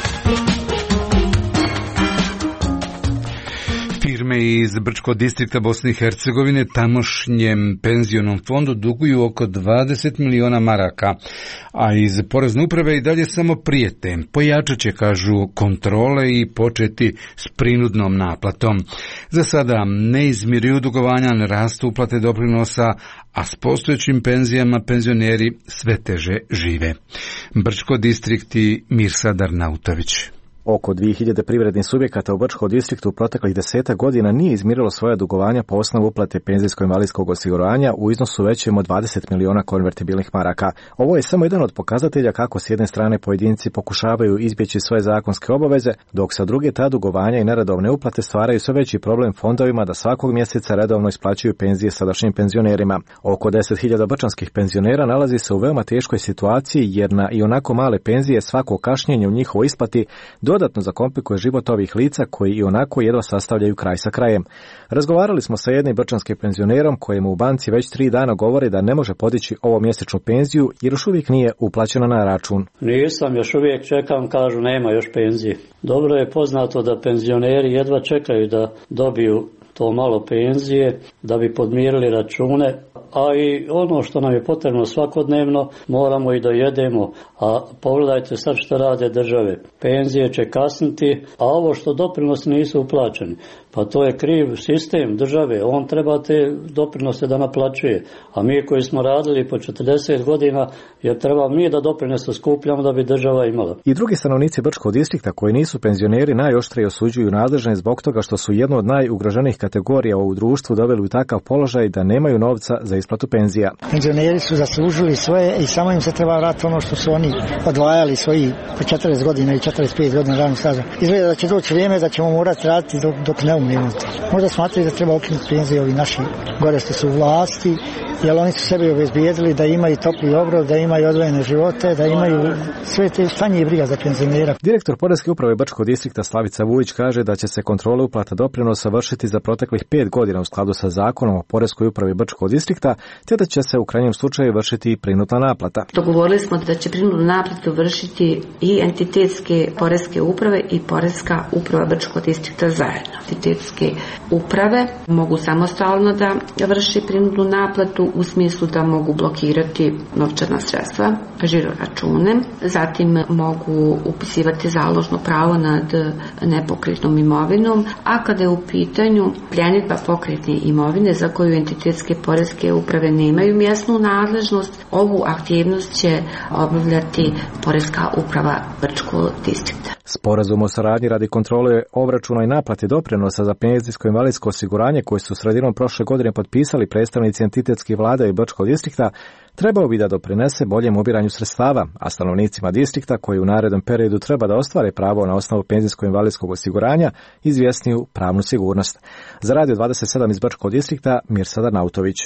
Firme iz Brčkog distrikta Bosne i Hercegovine tamošnjem penzionom fondu duguju oko 20 miliona maraka, a iz Porezne uprave i dalje samo prijete. Pojačat će, kažu, kontrole i početi s prinudnom naplatom. Za sada ne izmiruju dugovanja, ne rastu uplate doprinosa, a s postojećim penzijama penzioneri sve teže žive. Brčko distrikt i Mirsad Arnautović. Oko 2000 privrednih subjekata u Brčkom distriktu u proteklih 10 godina nije izmirilo svoja dugovanja po osnovu uplate penzijsko-invalidskog osiguranja u iznosu većem od 20 miliona konvertibilnih maraka. Ovo je samo jedan od pokazatelja kako s jedne strane pojedinci pokušavaju izbjeći svoje zakonske obaveze, dok sa druge ta dugovanja i neredovne uplate stvaraju sve veći problem fondovima da svakog mjeseca redovno isplaćuju penzije sadašnjim penzionerima. Oko 10.000 brčanskih penzionera nalazi se u veoma teškoj situaciji jer na i onako male penzije svako kašnjenje u njihovoj isplati dodatno zakomplikuje život ovih lica koji i onako jedva sastavljaju kraj sa krajem. Razgovarali smo sa jednim brčanskim penzionerom kojemu u banci već 3 dana govore da ne može podići ovo mjesečnu penziju jer još uvijek nije uplaćena na račun. Nisam, još uvijek čekam, kažu nema još penzije. Dobro je poznato da penzioneri jedva čekaju da dobiju to malo penzije da bi podmirili račune, a i ono što nam je potrebno svakodnevno moramo i da jedemo, a pogledajte sad što rade države. Penzije će kasniti, a ovo što doprinosi nisu uplaćeni, pa to je kriv sistem države, on treba te doprinose da naplaćuje, a mi koji smo radili po 40 godina, jer treba mi da doprinose skupljamo da bi država imala. I drugi stanovnici Brčkog distrikta koji nisu penzioneri najoštrije osuđuju nadležne zbog toga što su jedno od najugroženijih kategorija u društvu doveli u takav položaj da nemaju novca za isplatu penzija. Penzioneri su zaslužili svoje i samo im se treba vratiti ono što su oni odvajali svoji po 40 godina i 45 godina radnog staža. Izgleda da će doći vrijeme da ćemo morati raditi dok ne umremo. Možda smatraju da treba ukinuti penzije ovi naši gore što su u vlasti, jer oni su sebi obezbijedili da imaju topli obrov, da imaju odvojene živote, da imaju sve te stanje i briga za penzionera. Direktor Poreske uprave Brčkog distrikta Slavica Vujić kaže da će se kontrole uplata doprinosa vršiti za proteklih 5 godina u skladu sa zakonom o Poreskoj upravi Brčkog distrikta, te da će se u krajnjem slučaju vršiti i prinudna naplata. Dogovorili smo da će prinudnu naplatu vršiti i entitetske Poreske uprave i Poreska uprava Brčkog distrikta zajedno. Entitetske uprave mogu samostalno da vrši prinudnu naplatu u smislu da mogu blokirati novčana sredstva, žiro račune, zatim mogu upisivati založno pravo nad nepokretnom imovinom, a kada je u pitanju pljenidba pokretne imovine za koju entitetske poreske uprave nemaju mjesnu nadležnost, ovu aktivnost će obavljati Poreska uprava Brčkog distrikta. Sporazum o saradnji radi kontrole obračuna i naplate doprinosa za penzijsko-invalidsko osiguranje koje su sredinom prošle godine potpisali predstavnici entitetskih vlada i Brčkog distrikta trebao bi da doprinese boljem ubiranju sredstava, a stanovnicima distrikta koji u narednom periodu treba da ostvare pravo na osnovu penzijsko-invalidskog osiguranja izvjesniju pravnu sigurnost. Za Radio 27 iz Brčkog distrikta Mirsad Arnautović.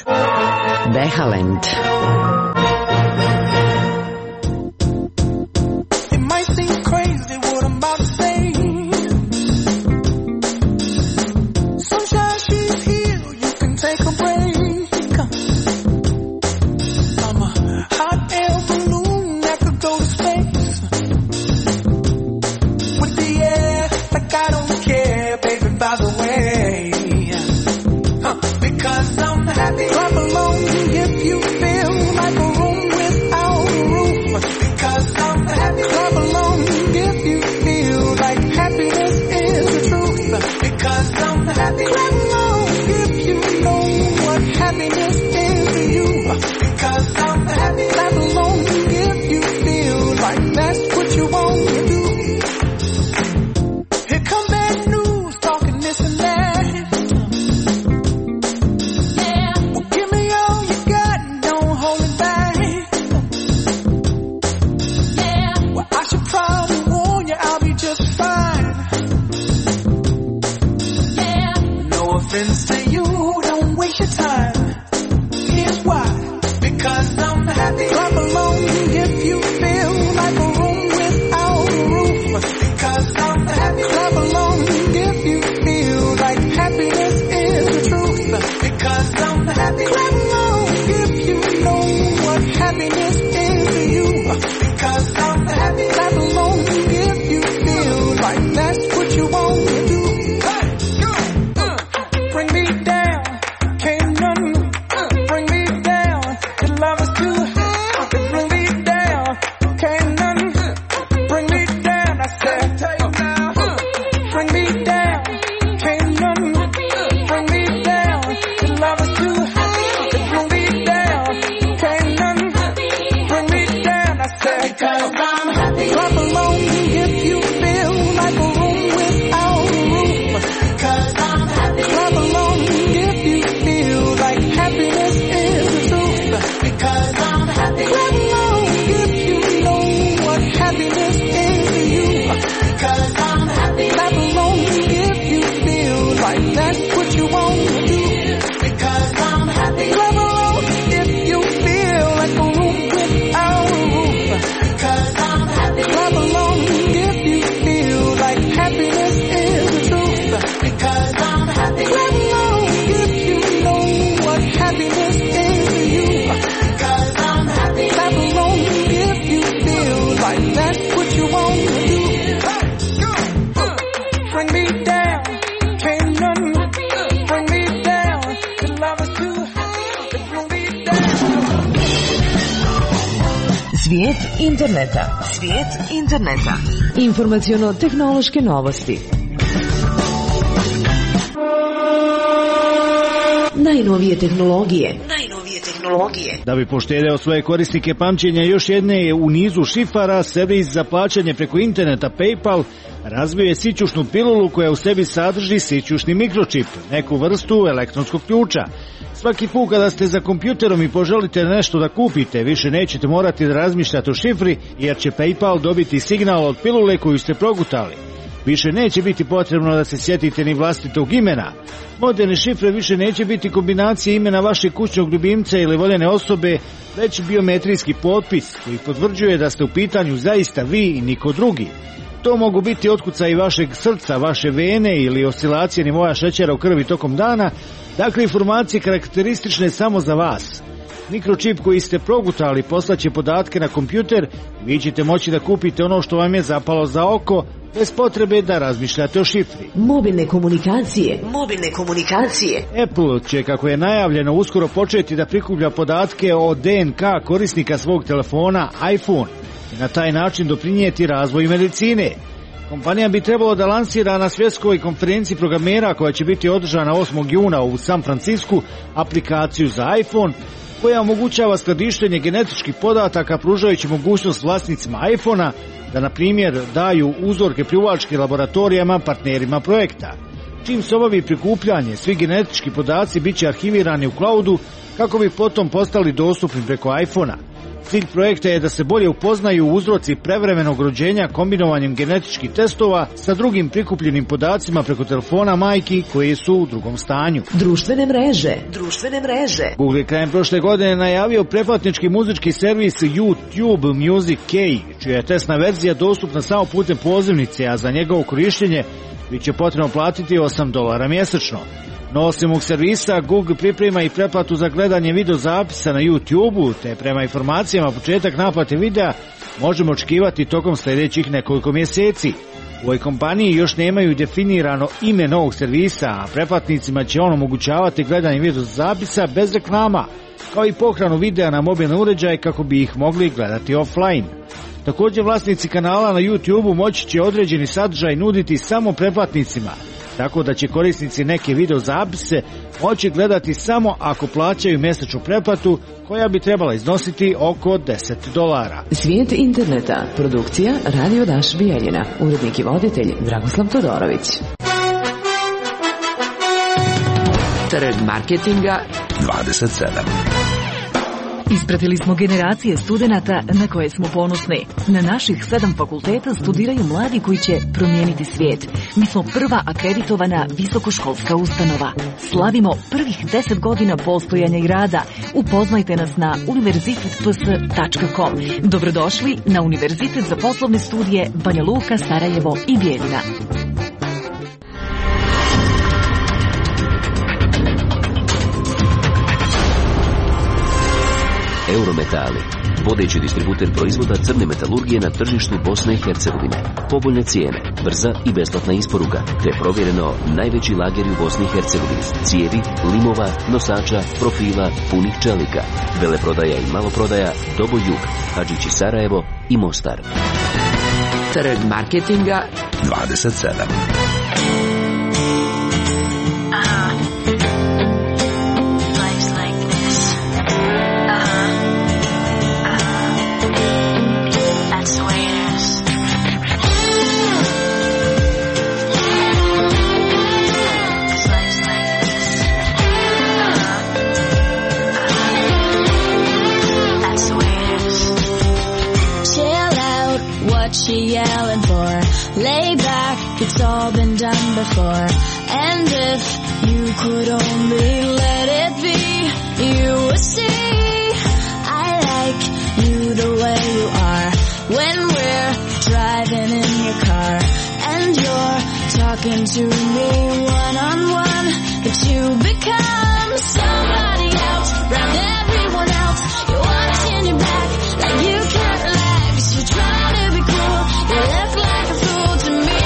Behalend. Clap along if you feel Svijet interneta. Svijet interneta. Informaciono-tehnološke novosti. Najnovije tehnologije. Da bi poštedeo svoje korisnike pamćenja još jedne je u nizu šifara, servis za plaćanje preko interneta PayPal razvio je sićušnu pilulu koja u sebi sadrži sićušni mikročip, neku vrstu elektronskog ključa. Svaki put kada ste za kompjuterom i poželite nešto da kupite, više nećete morati da razmišljate o šifri, jer će PayPal dobiti signal od pilule koju ste progutali. Više neće biti potrebno da se sjetite ni vlastitog imena. Moderne šifre više neće biti kombinacije imena vašeg kućnog ljubimca ili voljene osobe, već biometrijski potpis koji potvrđuje da ste u pitanju zaista vi i niko drugi. To mogu biti otkucaji vašeg srca, vaše vene ili oscilacije nivoa šećera u krvi tokom dana, dakle informacije karakteristične samo za vas. Mikročip koji ste progutali poslaće podatke na kompjuter i vi ćete moći da kupite ono što vam je zapalo za oko, bez potrebe da razmišljate o šifri. Mobilne komunikacije. Apple će, kako je najavljeno, uskoro početi da prikuplja podatke o DNK korisnika svog telefona iPhone i na taj način doprinijeti razvoju medicine. Kompanija bi trebalo da lansira na svjetskoj konferenciji programera koja će biti održana 8. juna u San Francisku aplikaciju za iPhone koja omogućava skladištenje genetičkih podataka pružajući mogućnost vlasnicima iPhona da, na primjer, daju uzorke pljuvačke laboratorijama partnerima projekta. Čim se obavi prikupljanje, svi genetički podaci bit će arhivirani u cloudu kako bi potom postali dostupni preko iPhona. Cilj projekta je da se bolje upoznaju uzroci prevremenog rođenja kombinovanjem genetičkih testova sa drugim prikupljenim podacima preko telefona majki koje su u drugom stanju. Društvene mreže. Google je krajem prošle godine najavio pretplatnički muzički servis YouTube Music Key, čija je testna verzija dostupna samo putem pozivnice, a za njegovo korištenje bit će potrebno platiti $8 mjesečno. No osim ovog servisa, Google priprema i pretplatu za gledanje video zapisa na YouTube-u, te prema informacijama početak naplate videa možemo očekivati tokom sljedećih nekoliko mjeseci. U ovoj kompaniji još nemaju definirano ime novog servisa, a pretplatnicima će on omogućavati gledanje video zapisa bez reklama, kao i pohranu videa na mobilne uređaje kako bi ih mogli gledati offline. Također vlasnici kanala na YouTube-u moći će određeni sadržaj nuditi samo pretplatnicima, tako da će korisnici neke video zapise moći gledati samo ako plaćaju mjesečnu pretplatu koja bi trebala iznositi oko $10. Svijet interneta. Produkcija Radio Daš Bijeljina. Urednik i voditelj Dragoslav Todorović. Trg marketinga 27. Ispratili smo generacije studenata na koje smo ponosni. Na naših 7 fakulteta studiraju mladi koji će promijeniti svijet. Mi smo prva akreditovana visokoškolska ustanova. Slavimo prvih 10 godina postojanja i rada. Upoznajte nas na univerzitetps.com. Dobrodošli na Univerzitet za poslovne studije Banja Luka, Sarajevo i Bijeljina. Eurometali, vodeći distributer proizvoda crne metalurgije na tržištu Bosne i Hercegovine. Povoljne cijene, brza i besplatna isporuka, te provjereno najveći lageri u Bosni i Hercegovini. Cijevi, limova, nosača, profila, punih čelika. Veleprodaja i maloprodaja, Dobo Jug, Hadžići Sarajevo i Mostar. Trg marketinga 27. She yelling for, lay back, it's all been done before. And if you could only let it be, you would see I like you the way you are. When we're driving in your car and you're talking to me one-on-one, but you become somebody else, round everyone else. You're watching your back like you can't relax. You're trying to be cool, you look like a fool to me.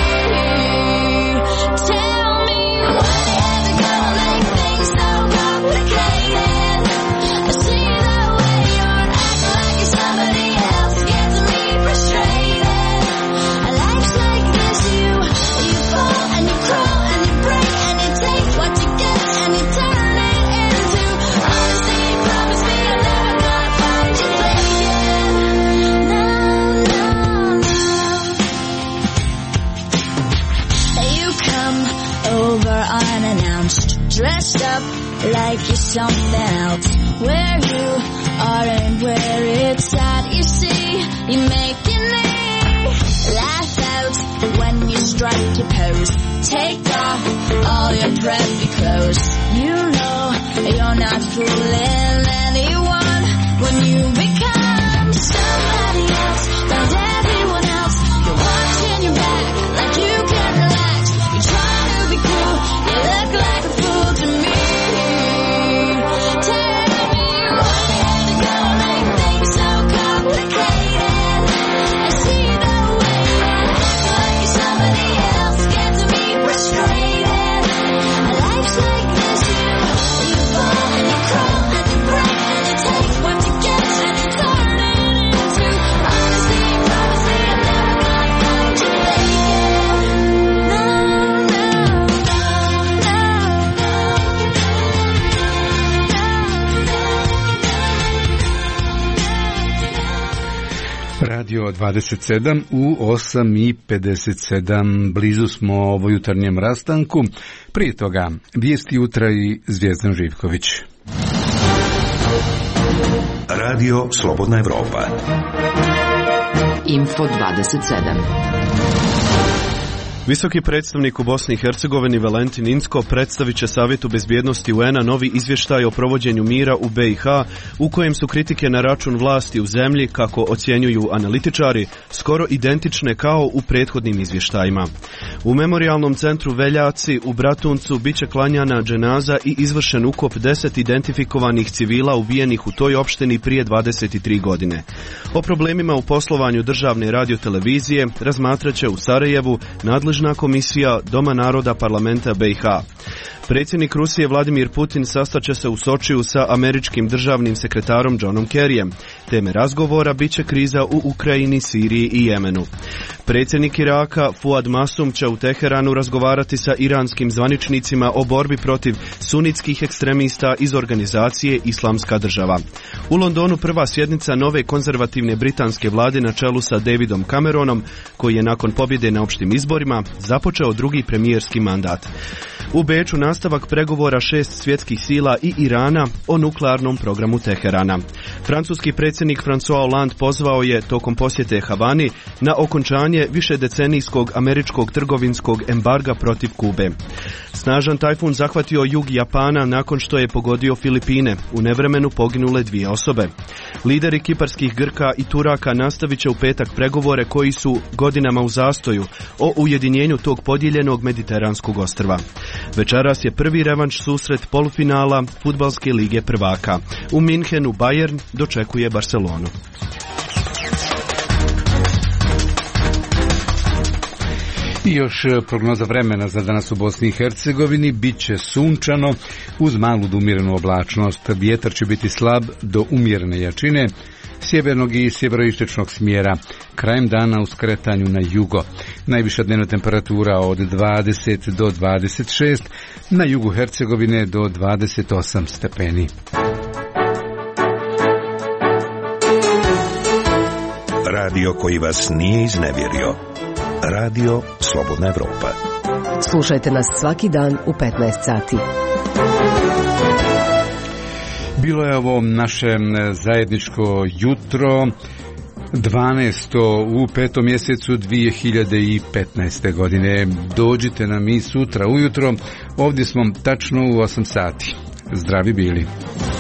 Tell me why you gonna make things so complicated. I see the way you're acting like you're somebody else. dressed up like you're something else. Where you are and where it's at, you see, you're making me laugh out when you strike your pose. Take off all your preppy clothes. You know you're not fooling anyone when you become somebody else. Found everyone else. You're watching your back like you can relax. You're trying to be cool. You look like a fool to me. Tell me why you had to go make things so complicated. I see the way you act like you're somebody else. Gets me frustrated. Life's like this, you fall and you crawl and you break and you take what you get and you turn it into honesty, privacy. I'm never gonna find you naked. No, no, Radio 27 u 8:57, blizu smo ovo jutarnjem rastanku. Prije toga, vijesti jutra i Zvijezdan Živković. Radio Slobodna Evropa. Info 27. Visoki predstavnik u Bosni i Hercegovini Valentin Inzko predstavit će Savjetu bezbjednosti UN-a novi izvještaj o provođenju mira u BiH, u kojem su kritike na račun vlasti u zemlji, kako ocjenjuju analitičari, skoro identične kao u prethodnim izvještajima. U memorijalnom centru Veljaci u Bratuncu bit će klanjana dženaza i izvršen ukop 10 identifikovanih civila ubijenih u toj opštini prije 23 godine. O problemima u poslovanju državne radiotelevizije razmatrat će u Sarajevu nadležna komisija Doma naroda parlamenta BiH. Predsjednik Rusije Vladimir Putin sastaće se u Sočiju sa američkim državnim sekretarom Johnom Kerryjem. Teme razgovora bit će kriza u Ukrajini, Siriji i Jemenu. Predsjednik Iraka Fuad Masum će u Teheranu razgovarati sa iranskim zvaničnicima o borbi protiv sunitskih ekstremista iz organizacije Islamska država. U Londonu prva sjednica nove konzervativne britanske vlade na čelu sa Davidom Cameronom, koji je nakon pobjede na opštim izborima započeo drugi premijerski mandat. U Beču nastavak pregovora 6 svjetskih sila i Irana o nuklearnom programu Teherana. Francuski predsjednik François Hollande pozvao je tokom posjete Havani na okončanje višedecenijskog američkog trgovinskog embarga protiv Kube. Snažan tajfun zahvatio jug Japana nakon što je pogodio Filipine. U nevremenu poginule 2 osobe. Lideri kiparskih Grka i Turaka nastavit će u petak pregovore koji su godinama u zastoju o ujedinjenju tog podijeljenog mediteranskog ostrva. Večeras je prvi revanš susret polufinala Fudbalske lige prvaka. U Minhenu Bayern dočekuje Barcelonu. I još prognoza vremena za danas u Bosni i Hercegovini. Biće sunčano uz malu do umjerenu oblačnost. Vjetar će biti slab do umjerene jačine, sjevernog i sjeveroistočnog smjera. Krajem dana u skretanju na jugo. Najviša dnevna temperatura od 20 do 26, na jugu Hercegovine do 28 stepeni. Radio koji vas nije iznevjerio. Radio Slobodna Evropa. Slušajte nas svaki dan u 15 sati. Bilo je ovo naše zajedničko jutro, 12. u 5. mjesecu 2015. godine. Dođite nam i sutra ujutro, ovdje smo tačno u 8 sati. Zdravi bili.